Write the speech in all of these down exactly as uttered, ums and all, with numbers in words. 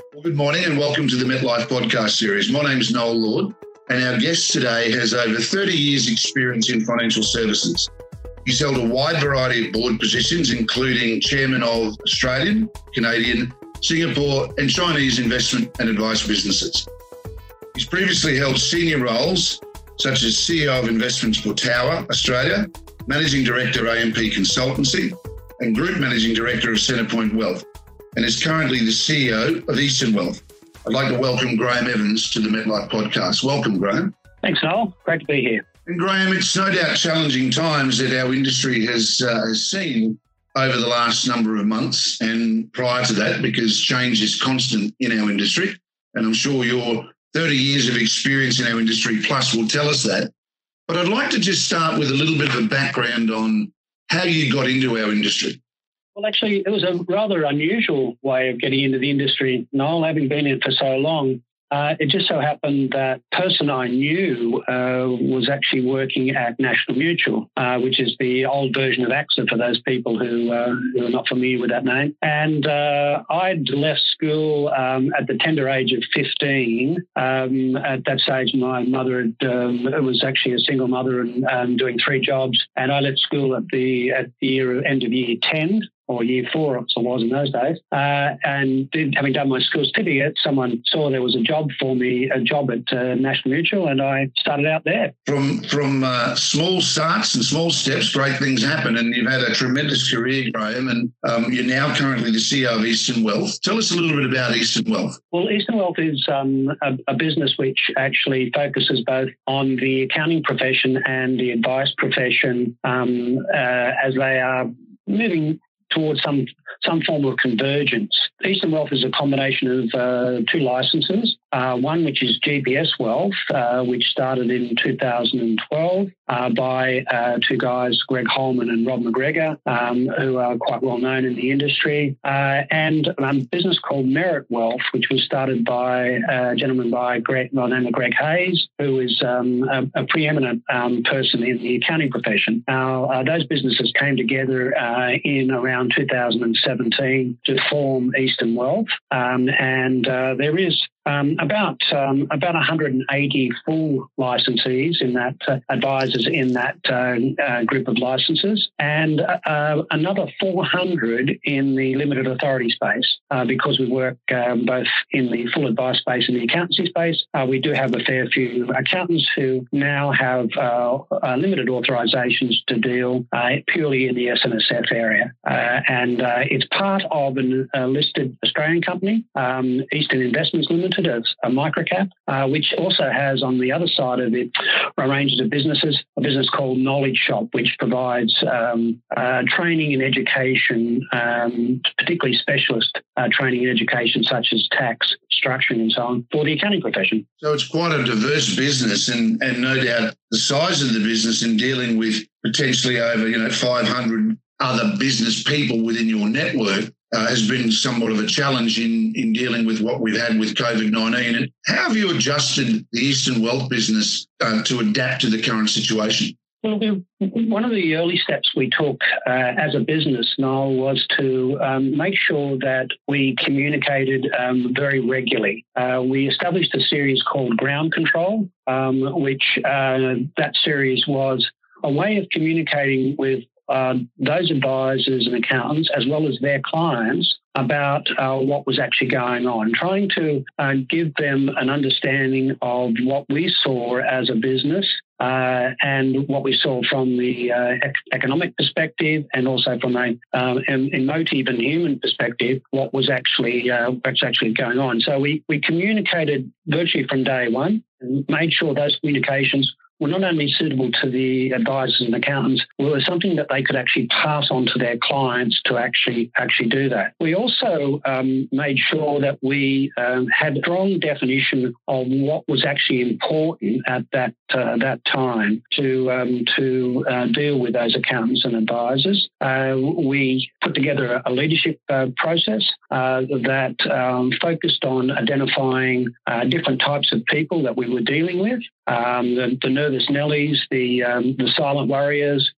Well, good morning and welcome to the MetLife podcast series. My name's Noel Lord and our guest today has over thirty years experience in financial services. He's held a wide variety of board positions, including chairman of Australian, Canadian, Singapore and Chinese investment and advice businesses. He's previously held senior roles such as C E O of Investments for Tower Australia, Managing Director A M P Consultancy and Group Managing Director of Centrepoint Wealth, and is currently the C E O of Eastern Wealth. I'd like to welcome Graham Evans to the MetLife podcast. Welcome, Graham. Thanks, Noel. Great to be here. And Graham, it's no doubt challenging times that our industry has, uh, has seen over the last number of months and prior to that, because change is constant in our industry. And I'm sure your thirty years of experience in our industry plus will tell us that. But I'd like to just start with a little bit of a background on how you got into our industry. Well, actually, it was a rather unusual way of getting into the industry, Noel, having been in it for so long. Uh, it just so happened that the person I knew uh, was actually working at National Mutual, uh, which is the old version of AXA for those people who, uh, who are not familiar with that name. And uh, I'd left school um, at the tender age of fifteen. Um, at that stage, my mother had, um, was actually a single mother and um, doing three jobs. And I left school at the at the year, end of year ten. Or year four, as it was in those days. Uh, and did, having done my school certificate, someone saw there was a job for me, a job at uh, National Mutual, and I started out there. From from uh, small starts and small steps, great things happen, and you've had a tremendous career, Graham, and um, you're now currently the C E O of Eastern Wealth. Tell us a little bit about Eastern Wealth. Well, Eastern Wealth is um, a, a business which actually focuses both on the accounting profession and the advice profession um, uh, as they are moving towards some some form of convergence. Eastern Wealth is a combination of uh, two licenses. Uh, one which is G P S Wealth, uh, which started in two thousand twelve uh, by uh, two guys, Greg Holman and Rob McGregor, um, who are quite well known in the industry, uh, and a business called Merit Wealth, which was started by a gentleman by, Greg, by the name of Greg Hayes, who is um, a, a preeminent um, person in the accounting profession. Now, uh, those businesses came together uh, in around two thousand seventeen to form Eastern Wealth, um, and uh, there is Um, about um, about one hundred eighty full licensees in that, uh, advisors in that uh, uh, group of licenses, and uh, another four hundred in the limited authority space. Uh, because we work um, both in the full advice space and the accountancy space, uh, we do have a fair few accountants who now have uh, uh, limited authorisations to deal uh, purely in the S M S F area. Uh, and uh, it's part of a uh, listed Australian company, um, Eastern Investments Limited, as a microcap, uh, which also has on the other side of it a range of businesses, a business called Knowledge Shop, which provides um, uh, training and education, um, particularly specialist uh, training and education such as tax, structuring and so on for the accounting profession. So it's quite a diverse business and, and no doubt the size of the business in dealing with potentially over, you know, five hundred other business people within your network Uh, has been somewhat of a challenge in, in dealing with what we've had with COVID nineteen. And how have you adjusted the Eastern Wealth business uh, to adapt to the current situation? Well, we, one of the early steps we took uh, as a business, Noel, was to um, make sure that we communicated um, very regularly. Uh, we established a series called Ground Control, um, which uh, that series was a way of communicating with Uh, those advisors and accountants, as well as their clients, about uh, what was actually going on, trying to uh, give them an understanding of what we saw as a business uh, and what we saw from the uh, ec- economic perspective and also from a um, emotive and human perspective, what was actually uh, what's actually going on. So we, we communicated virtually from day one and made sure those communications were not only suitable to the advisors and accountants, well, it was something that they could actually pass on to their clients to actually actually do that. We also um, made sure that we um, had strong definition of what was actually important at that uh, that time to um, to uh, deal with those accountants and advisors. Uh, we put together a leadership uh, process uh, that um, focused on identifying uh, different types of people that we were dealing with. Um, the, the nervous Nellies, the um, the silent warriors,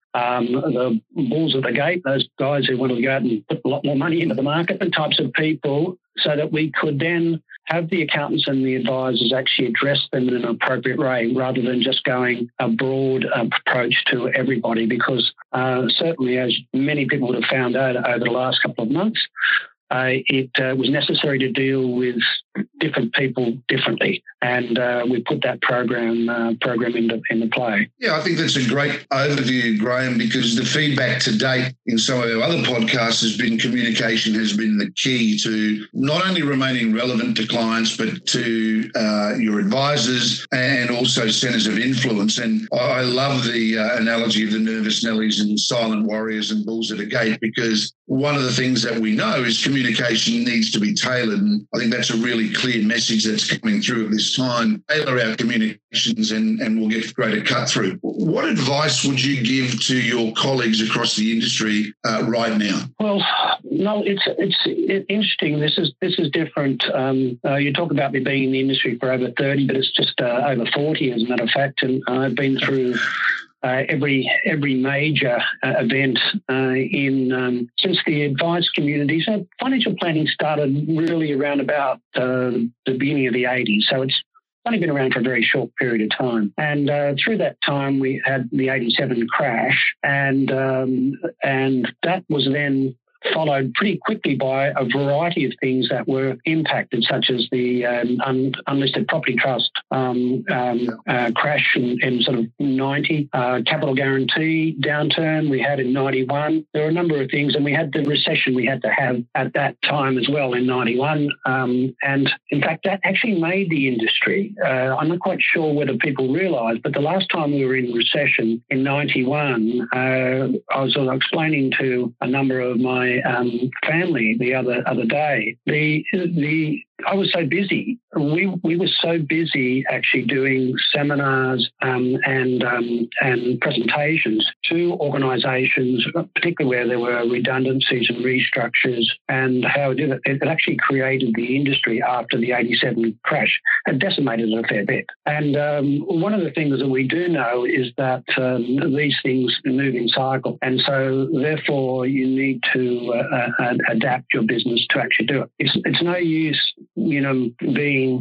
um, the bulls at the gate, those guys who wanted to go out and put a lot more money into the market, the types of people, so that we could then have the accountants and the advisors actually address them in an appropriate way rather than just going a broad uh, approach to everybody, because uh, certainly, as many people would have found out over the last couple of months, uh, it uh, was necessary to deal with different people differently, and uh, we put that program uh, program into, into play. Yeah, I think that's a great overview, Graham, because the feedback to date in some of our other podcasts has been communication has been the key to not only remaining relevant to clients, but to uh, your advisors and also centres of influence. And I love the uh, analogy of the nervous Nellies and silent warriors and bulls at a gate, because one of the things that we know is communication needs to be tailored. And I think that's a really clear message that's coming through at this time. Tailor our communications and, and we'll get greater cut through. What advice would you give to your colleagues across the industry uh, right now? Well, no, it's it's it, interesting. This is this is different. Um, uh, you talk about me being in the industry for over thirty, but it's just uh, over forty, as a matter of fact, and I've been through Uh, every every major uh, event uh, in um, since the advice community. So financial planning started really around about uh, the beginning of the eighties. So it's only been around for a very short period of time. And uh, through that time, we had the eighty-seven crash, and um, and that was then followed pretty quickly by a variety of things that were impacted, such as the um, un- unlisted property trust um, um, uh, crash in, in sort of ninety, uh, capital guarantee downturn we had in ninety-one. There were a number of things, and we had the recession we had to have at that time as well in ninety-one. Um, and in fact, that actually made the industry. Uh, I'm not quite sure whether people realise, but the last time we were in recession in ninety-one, uh, I was sort of explaining to a number of my Um, family the other other day. The the I was so busy. We we were so busy actually doing seminars um, and um, and presentations to organisations, particularly where there were redundancies and restructures, and how it did it. It actually created the industry after the eighty-seven crash. It decimated it a fair bit. And um, one of the things that we do know is that um, these things move in cycle, and so therefore you need to uh, uh, adapt your business to actually do it. It's it's no use, you know, being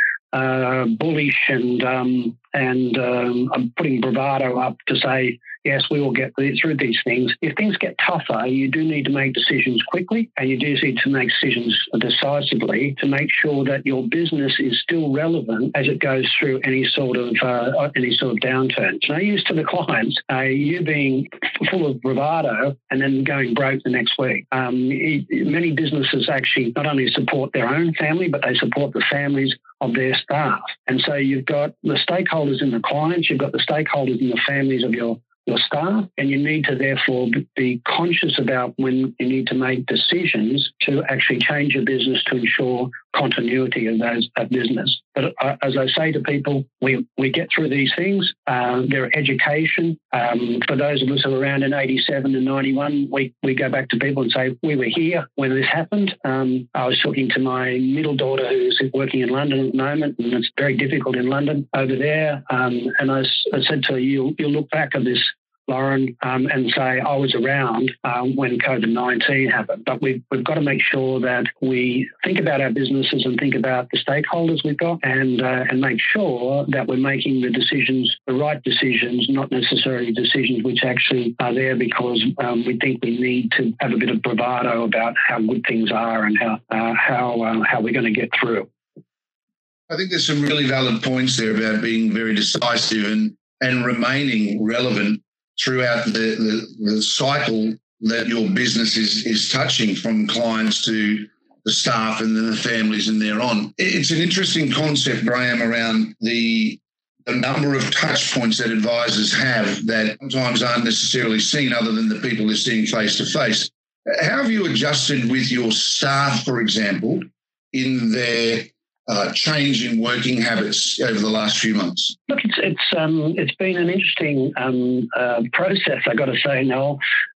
uh, bullish and um, and um, I'm putting bravado up to say, yes, we will get through these things. If things get tougher, you do need to make decisions quickly, and you do need to make decisions decisively to make sure that your business is still relevant as it goes through any sort of uh, any sort of downturn. It's no use to the clients uh, you being full of bravado and then going broke the next week. Um, it, many businesses actually not only support their own family, but they support the families of their staff. And so you've got the stakeholders in the clients, you've got the stakeholders in the families of your your staff, and you need to therefore be conscious about when you need to make decisions to actually change your business to ensure continuity of those of business. But uh, as I say to people, we, we get through these things. Uh, they're education. Um, for those of us who were around in eighty-seven and ninety-one, we, we go back to people and say, we were here when this happened. Um, I was talking to my middle daughter who's working in London at the moment, and it's very difficult in London over there. Um, and I, I said to her, you'll, you'll look back at this, Lauren, um, and say I was around um, when COVID nineteen happened. But we've, we've got to make sure that we think about our businesses and think about the stakeholders we've got, and uh, and make sure that we're making the decisions, the right decisions, not necessarily decisions which actually are there because um, we think we need to have a bit of bravado about how good things are and how uh, how uh, how we're going to get through. I think there's some really valid points there about being very decisive and and remaining relevant throughout the, the, the cycle that your business is is touching, from clients to the staff and then the families and thereon. It's an interesting concept, Graham, around the, the number of touch points that advisors have that sometimes aren't necessarily seen other than the people they're seeing face to face. How have you adjusted with your staff, for example, in their Uh, change in working habits over the last few months? Look, it's it's um, it's been an interesting um, uh, process, I got to say, Noel.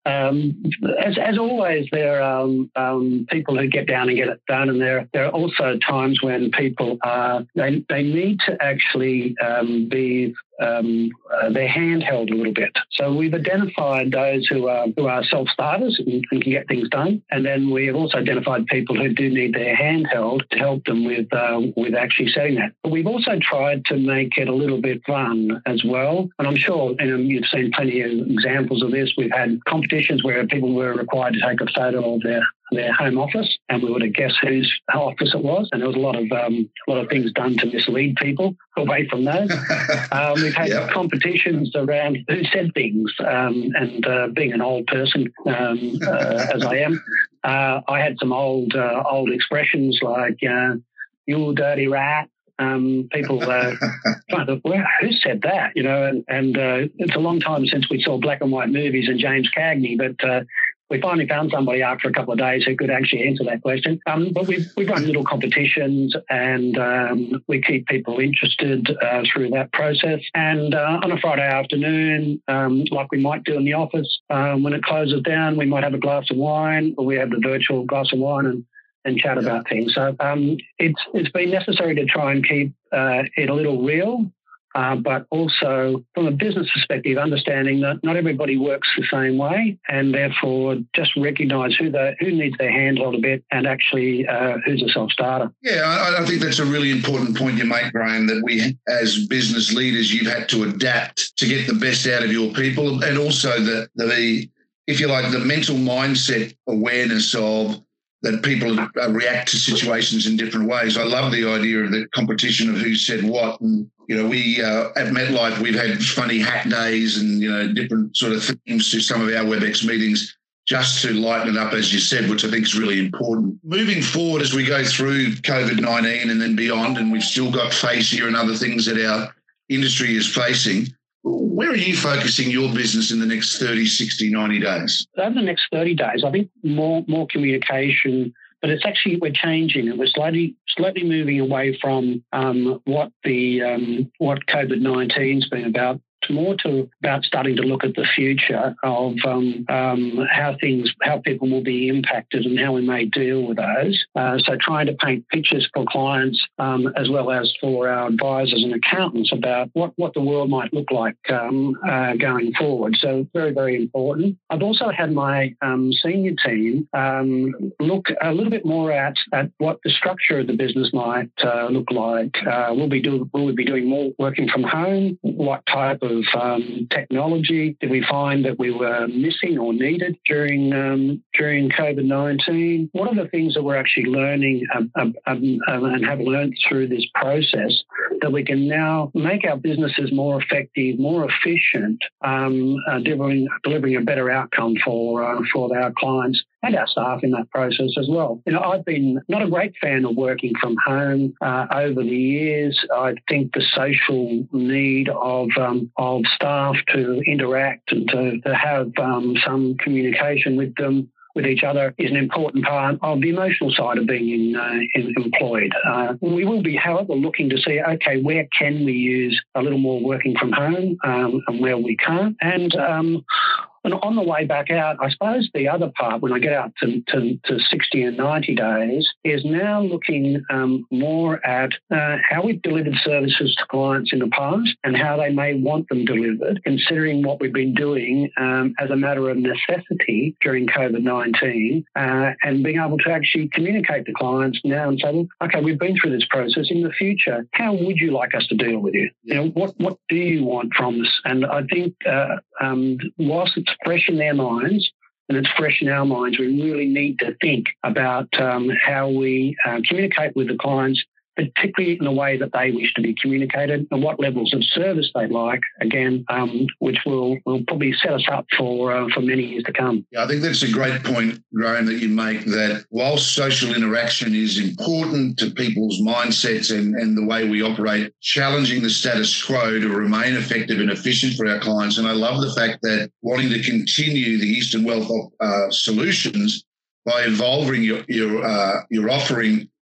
Um, as, as always, there are um, um, people who get down and get it done, and there there are also times when people are they they need to actually um, be um, uh, their hand held a little bit. So we've identified those who are who are self starters and, and can get things done, and then we have also identified people who do need their hand held to help them with uh, with actually setting that. But we've also tried to make it a little bit fun as well, and I'm sure you know, you've seen plenty of examples of this. We've had competitions where people were required to take a photo of their, their home office, and we were to guess whose office it was. And there was a lot of um, a lot of things done to mislead people away from those. um, we've had yep. competitions around who said things, um, and uh, being an old person um, uh, as I am, uh, I had some old uh, old expressions like uh, "you dirty rat." Um, people uh, trying to, well, who said that? You know, and, and uh, it's a long time since we saw black and white movies and James Cagney, but uh, we finally found somebody after a couple of days who could actually answer that question. Um, but we've, we've run little competitions, and um, we keep people interested uh, through that process. And uh, on a Friday afternoon, um, like we might do in the office, um, when it closes down, we might have a glass of wine, or we have the virtual glass of wine and and chat yeah. about things. So um, it's it's been necessary to try and keep uh, it a little real, uh, but also from a business perspective, understanding that not everybody works the same way, and therefore just recognise who the, who needs their hand held a bit, and actually uh, who's a self-starter. Yeah, I, I think that's a really important point you make, Graham, that we as business leaders, you've had to adapt to get the best out of your people, and also the, the if you like, the mental mindset awareness of that people uh, react to situations in different ways. I love the idea of the competition of who said what. And, you know, we uh, at MetLife, we've had funny hat days and, you know, different sort of themes to some of our WebEx meetings just to lighten it up, as you said, which I think is really important. Moving forward as we go through COVID nineteen and then beyond, and we've still got FACEA and other things that our industry is facing, where are you focusing your business in the next thirty, sixty, ninety days? Over the next thirty days, I think more more communication, but it's actually we're changing and we're slightly slightly moving away from um, what the um, what COVID nineteen's been about to more to about starting to look at the future of um, um, how things, how people will be impacted and how we may deal with those. Uh, so trying to paint pictures for clients um, as well as for our advisors and accountants about what, what the world might look like um, uh, going forward. So very, very important. I've also had my um, senior team um, look a little bit more at, at what the structure of the business might uh, look like. Uh, will we do, will we be doing more working from home? What type of Of um, technology did we find that we were missing or needed during um, during COVID nineteen? What are the things that we're actually learning um, um, um, and have learned through this process that we can now make our businesses more effective, more efficient, um, uh, delivering delivering a better outcome for uh, for our clients and our staff in that process as well. You know, I've been not a great fan of working from home uh, over the years. I think the social need of um, of staff to interact and to, to have um, some communication with them, with each other, is an important part of the emotional side of being in, uh, in employed. Uh, we will be, however, looking to see, okay, where can we use a little more working from home um, and where we can't. And um, And on the way back out, I suppose the other part, when I get out to, to, to sixty and ninety days, is now looking um, more at uh, how we've delivered services to clients in the past and how they may want them delivered, considering what we've been doing um, as a matter of necessity during COVID nineteen, uh, and being able to actually communicate to clients now and say, well, okay, we've been through this process. In the future, how would you like us to deal with you? You know, what, what do you want from us? And I think uh, um, whilst it's fresh in their minds and it's fresh in our minds, we really need to think about um, how we uh, communicate with the clients, particularly in the way that they wish to be communicated and what levels of service they'd like, again, um, which will, will probably set us up for uh, for many years to come. Yeah, I think that's a great point, Graham, that you make, that whilst social interaction is important to people's mindsets and, and the way we operate, challenging the status quo to remain effective and efficient for our clients. And I love the fact that wanting to continue the Eastern Wealth uh, solutions by evolving your, your, uh, your offering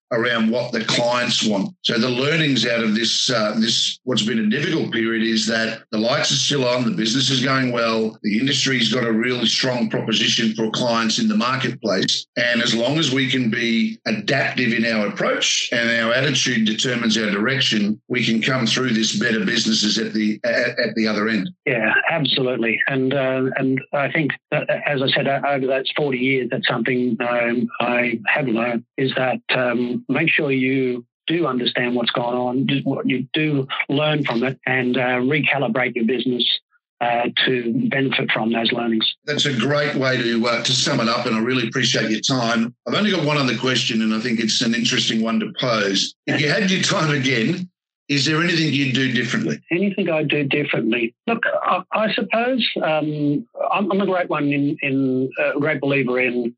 around what the clients want. So the learnings out of this, uh, this what's been a difficult period is that the lights are still on, the business is going well, the industry's got a really strong proposition for clients in the marketplace. And as long as we can be adaptive in our approach and our attitude determines our direction, we can come through this better businesses at the at, at the other end. Yeah, absolutely. And uh, and I think that, as I said, over those forty years, that's something um, I have learned is that um, make sure you do understand what's going on, what you do learn from it, and uh, recalibrate your business uh, to benefit from those learnings. That's a great way to uh, to sum it up, and I really appreciate your time. I've only got one other question, and I think it's an interesting one to pose. If you had your time again, is there anything you'd do differently? Anything I'd do differently? Look, I, I suppose um, I'm, I'm a great one in, in a great believer in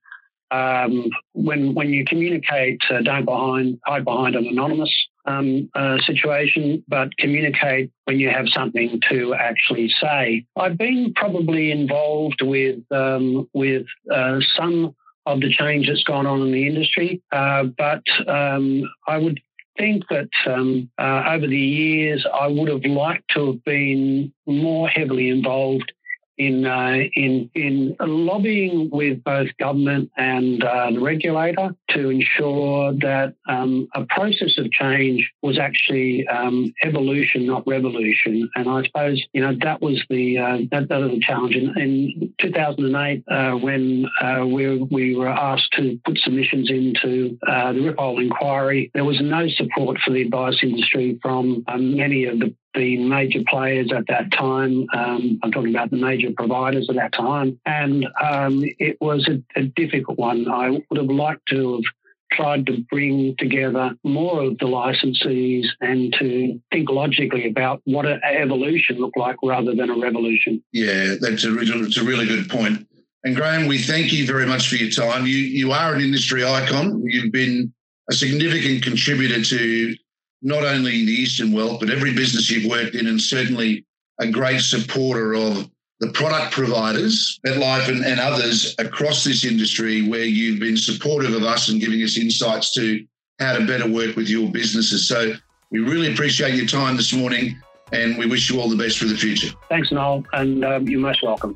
um, when when you communicate, uh, don't behind hide behind an anonymous um, uh, situation, but communicate when you have something to actually say. I've been probably involved with um, with uh, some of the change that's gone on in the industry, uh, but um, I would think that um, uh, over the years, I would have liked to have been more heavily involved in uh, in in lobbying with both government and uh, the regulator to ensure that um, a process of change was actually um, evolution, not revolution. And I suppose you know that was the uh, that, that was the challenge. In, in two thousand eight, uh, when uh, we we were asked to put submissions into uh, the Ripoll inquiry, there was no support for the advice industry from um, many of the the major players at that time. Um, I'm talking about the major providers at that time. And um, it was a, a difficult one. I would have liked to have tried to bring together more of the licensees and to think logically about what an evolution looked like rather than a revolution. Yeah, that's a, it's a really good point. And Graham, we thank you very much for your time. You, you are an industry icon. You've been a significant contributor to not only the Eastern Wealth, but every business you've worked in, and certainly a great supporter of the product providers, MetLife and, and others across this industry, where you've been supportive of us and giving us insights to how to better work with your businesses. So we really appreciate your time this morning, and we wish you all the best for the future. Thanks, Noel, and um, you're most welcome.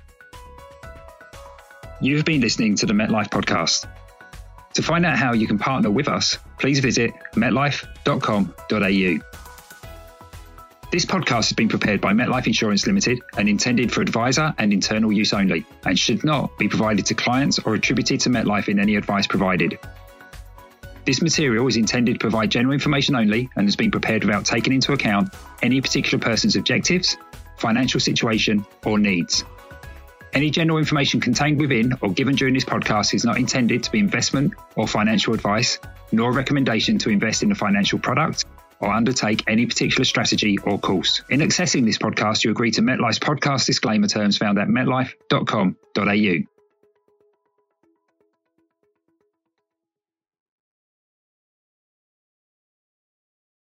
You've been listening to the MetLife podcast. To find out how you can partner with us, please visit metlife dot com dot a u. This podcast has been prepared by MetLife Insurance Limited and intended for advisor and internal use only, and should not be provided to clients or attributed to MetLife in any advice provided. This material is intended to provide general information only and has been prepared without taking into account any particular person's objectives, financial situation, or needs. Any general information contained within or given during this podcast is not intended to be investment or financial advice, nor a recommendation to invest in a financial product or undertake any particular strategy or course. In accessing this podcast, you agree to MetLife's podcast disclaimer terms found at metlife dot com dot a u.